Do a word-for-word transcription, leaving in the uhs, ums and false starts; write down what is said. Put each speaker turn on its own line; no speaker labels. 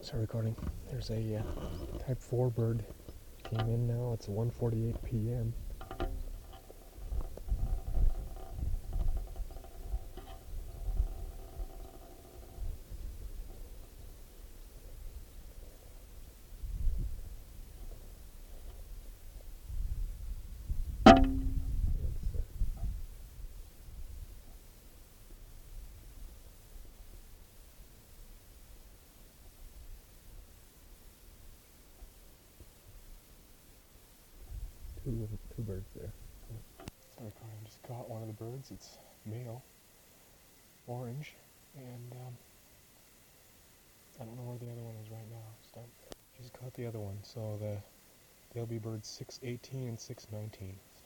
Start recording. There's a uh, type four bird came in now. It's one forty-eight p m It's, uh, two, two birds there. Start recording. Just caught one of the birds. It's male, orange, and um, I don't know where the other one is right now. Start. Just caught the other one. So the they'll be birds six eighteen and six nineteen.